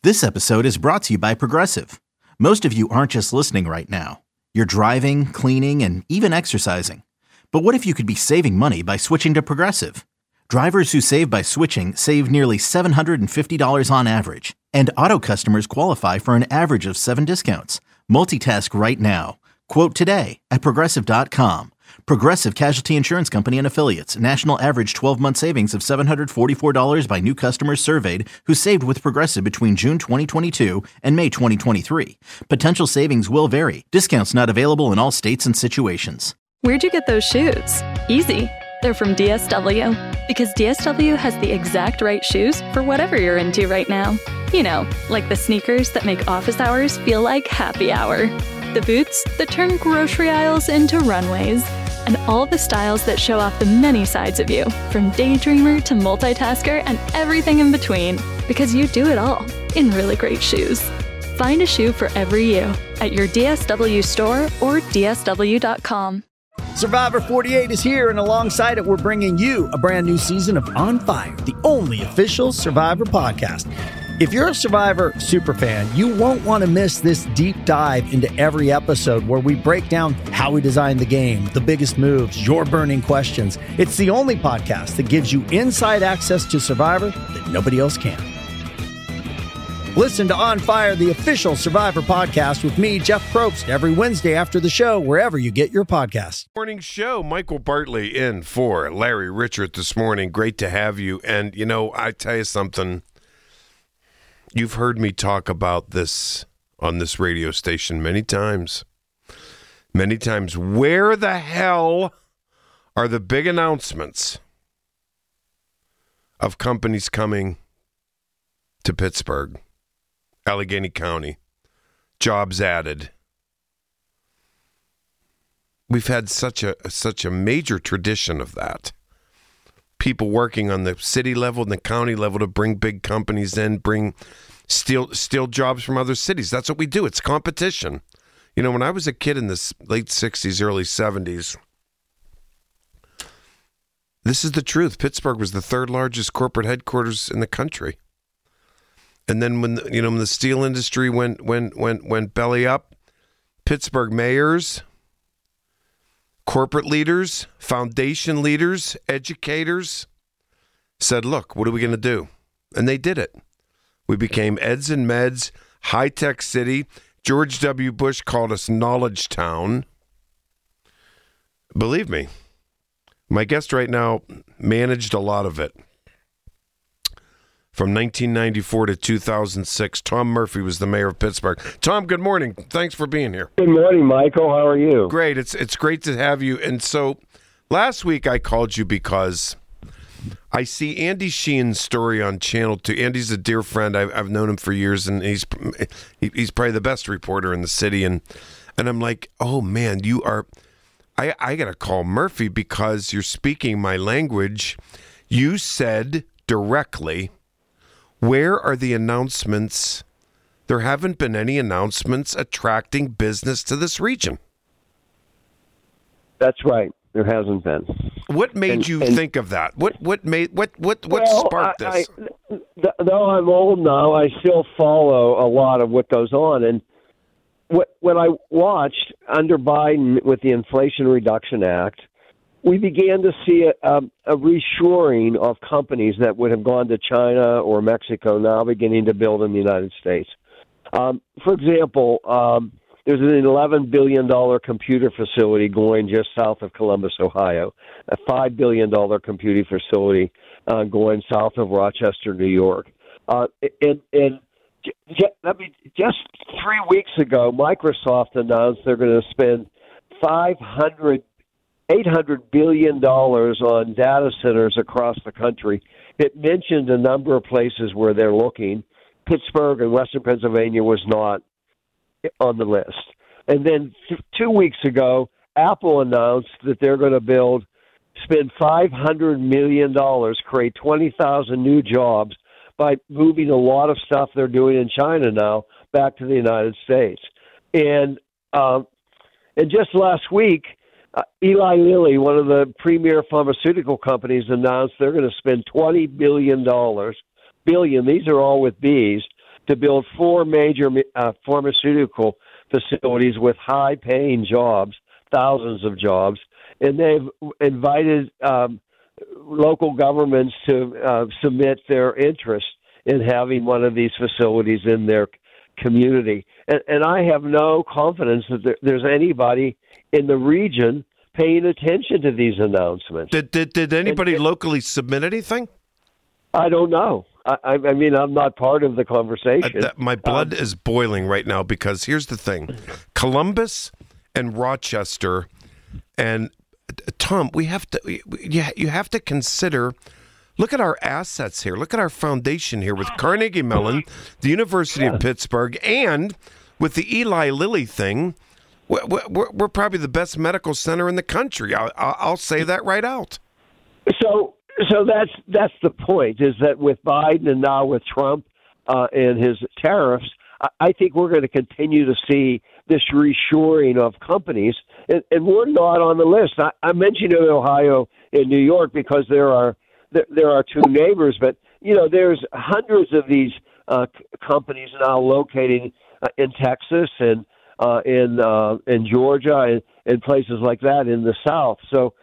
This episode is brought to you by Progressive. Most of you aren't just listening right now. You're driving, cleaning, and even exercising. But what if you could be saving money by switching to Progressive? Drivers who save by switching save nearly $750 on average. And auto customers qualify for an average of 7 discounts. Multitask right now. Quote today at Progressive.com. Progressive Casualty Insurance Company and Affiliates. National average 12-month savings of $744 by new customers surveyed who saved with Progressive between June 2022 and May 2023. Potential savings will vary. Discounts not available in all states and situations. Where'd you get those shoes? Easy. They're from DSW. Because DSW has the exact right shoes for whatever you're into right now. You know, like the sneakers that make office hours feel like happy hour. The boots that turn grocery aisles into runways. And all the styles that show off the many sides of you, from daydreamer to multitasker and everything in between, because you do it all in really great shoes. Find a shoe for every you at your DSW store or DSW.com. Survivor 48 is here, and alongside it, we're bringing you a brand new season of On Fire, the only official Survivor podcast. If you're a Survivor superfan, you won't want to miss this deep dive into every episode where we break down how we designed the game, the biggest moves, your burning questions. It's the only podcast that gives you inside access to Survivor that nobody else can. Listen to On Fire, the official Survivor podcast with me, Jeff Probst, every Wednesday after the show, wherever you get your podcasts. Morning show. Michael Bartley in for Larry Richert this morning. Great to have you. And, you know, I tell you something. You've heard me talk about this on this radio station many times. Many times. Where the hell are the big announcements of companies coming to Pittsburgh, Allegheny County, jobs added? We've had such a major tradition of that. People working on the city level and the county level to bring big companies in, steal jobs from other cities. That's what we do. It's competition. You know, when I was a kid in the late 60s, early 70s, this is the truth. Pittsburgh was the third largest corporate headquarters in the country. And then when the steel industry went belly up, Pittsburgh mayors, corporate leaders, foundation leaders, educators said, look, what are we going to do? And they did it. We became Eds and Meds, high-tech city. George W. Bush called us Knowledge Town. Believe me, my guest right now managed a lot of it. From 1994 to 2006, Tom Murphy was the mayor of Pittsburgh. Tom, good morning. Thanks for being here. Good morning, Michael. How are you? Great. It's great to have you. And so last week I called you because I see Andy Sheehan's story on Channel 2. Andy's a dear friend. I've known him for years, and he's probably the best reporter in the city. And I'm like, oh, man, you are – I got to call Murphy because you're speaking my language. You said directly – where are the announcements? There haven't been any announcements attracting business to this region. That's right. There hasn't been. What made you think of that? What sparked this? Though I'm old now, I still follow a lot of what goes on. And when I watched under Biden with the Inflation Reduction Act, we began to see a reshoring of companies that would have gone to China or Mexico now beginning to build in the United States. For example, there's an $11 billion computer facility going just south of Columbus, Ohio, a $5 billion computing facility going south of Rochester, New York. And just 3 weeks ago, Microsoft announced they're going to spend $800 billion on data centers across the country. It mentioned a number of places where they're looking. Pittsburgh and Western Pennsylvania was not on the list. And then 2 weeks ago, Apple announced that they're going to spend $500 million, create 20,000 new jobs by moving a lot of stuff they're doing in China now back to the United States. And just last week, Eli Lilly, one of the premier pharmaceutical companies, announced they're going to spend $20 billion, these are all with Bs, to build 4 major pharmaceutical facilities with high-paying jobs, thousands of jobs, and they've invited local governments to submit their interest in having one of these facilities in their community. And I have no confidence that there's anybody in the region paying attention to these announcements. Did anybody locally submit anything? I don't know. I mean, I'm not part of the conversation. My blood is boiling right now because here's the thing. Columbus and Rochester and Tom, you have to consider, look at our assets here. Look at our foundation here with Carnegie Mellon, the University of Pittsburgh, and with the Eli Lilly thing, we're probably the best medical center in the country. I'll say that right out. So that's the point, is that with Biden and now with Trump and his tariffs, I think we're going to continue to see this reshoring of companies, and we're not on the list. I mentioned Ohio and New York because there are 2 neighbors, but there's hundreds of these companies now locating in Texas and in Georgia and places like that in the South. So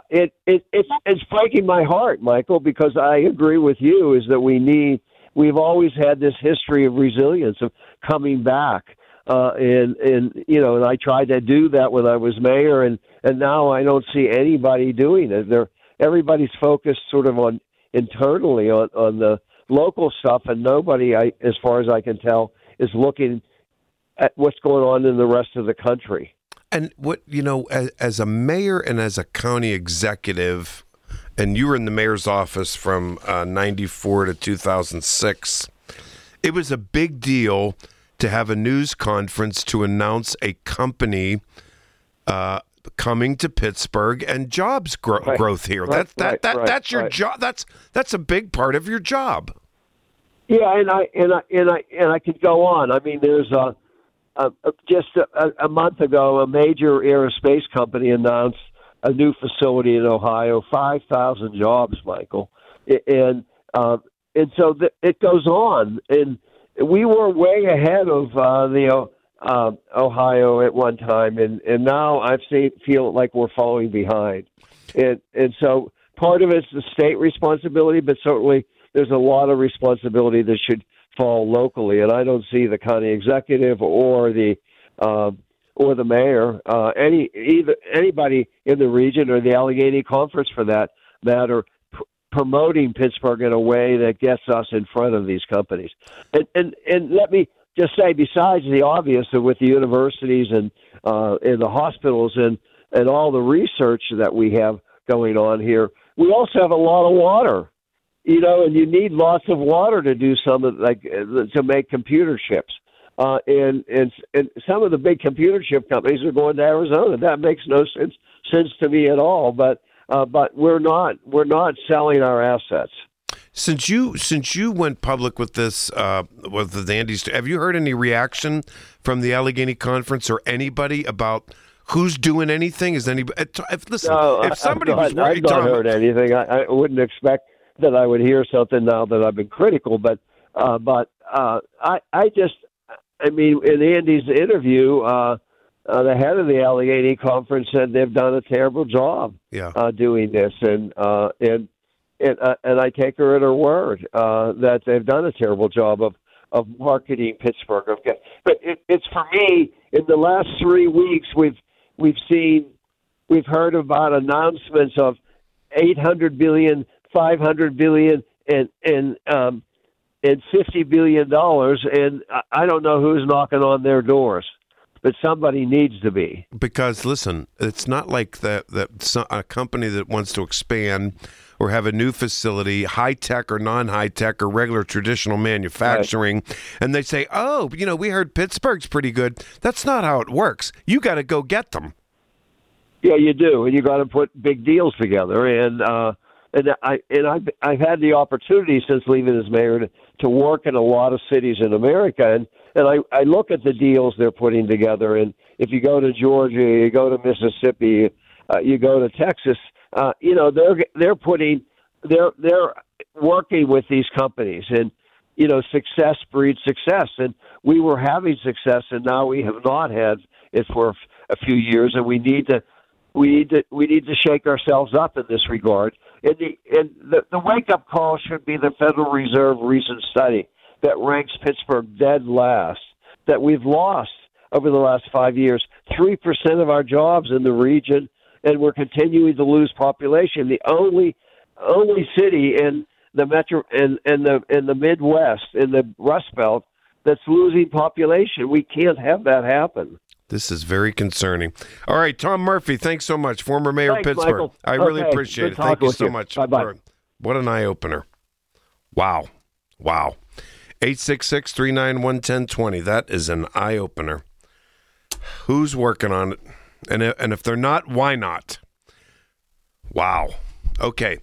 it's breaking my heart, Michael, because I agree with you is that we've always had this history of resilience, of coming back. And I tried to do that when I was mayor, and now I don't see anybody doing it. Everybody's focused sort of on internally on the local stuff, and nobody, as far as I can tell, is looking at what's going on in the rest of the country. And what, as a mayor and as a county executive, and you were in the mayor's office from 94 to 2006, it was a big deal to have a news conference to announce a company coming to Pittsburgh and jobs growth here. That's your job. That's a big part of your job. Yeah, and I could go on. I mean, there's just a month ago, a major aerospace company announced a new facility in Ohio, 5,000 jobs, Michael, and so it goes on. And we were way ahead of Ohio at one time, and now I feel like we're falling behind. And so part of it's the state responsibility, but certainly there's a lot of responsibility that should fall locally, and I don't see the county executive or the mayor, anybody in the region or the Allegheny Conference for that matter, promoting Pittsburgh in a way that gets us in front of these companies. And let me just say, besides the obvious with the universities and the hospitals and all the research that we have going on here, we also have a lot of water. And you need lots of water to do to make computer chips. And some of the big computer chip companies are going to Arizona. That makes no sense to me at all. But we're not selling our assets. Since you went public with this with the Andy's, have you heard any reaction from the Allegheny Conference or anybody about who's doing anything? Is anybody? Listen, no, if somebody I've was not heard anything. I wouldn't expect that I would hear something now that I've been critical, but in Andy's interview, the head of the Allegheny Conference said they've done a terrible job doing this, and I take her at her word that they've done a terrible job of marketing Pittsburgh. But it's for me, in the last 3 weeks, we've heard about announcements of $800 billion, $500 billion, and $50 billion, and I don't know who's knocking on their doors, but somebody needs to be. Because listen, it's not like that a company that wants to expand or have a new facility, high tech or non-high tech or regular traditional manufacturing, and they say, "Oh, we heard Pittsburgh's pretty good." That's not how it works. You got to go get them. Yeah, you do, and you got to put big deals together. And I've had the opportunity since leaving as mayor to work in a lot of cities in America, and I look at the deals they're putting together. And if you go to Georgia, you go to Mississippi, you go to Texas, they're working with these companies, and success breeds success. And we were having success, and now we have not had it for a few years, and we need to shake ourselves up in this regard. And the wake-up call should be the Federal Reserve recent study that ranks Pittsburgh dead last, that we've lost over the last 5 years 3% of our jobs in the region, and we're continuing to lose population. The only city in the metro in the Midwest, in the Rust Belt, that's losing population. We can't have that happen. This is very concerning. All right, Tom Murphy, thanks so much, former mayor of Pittsburgh. Michael. I really appreciate it. Thank you so much. Bye-bye. What an eye-opener. Wow. 866-391-1020. That is an eye-opener. Who's working on it? And if they're not, why not? Wow. Okay.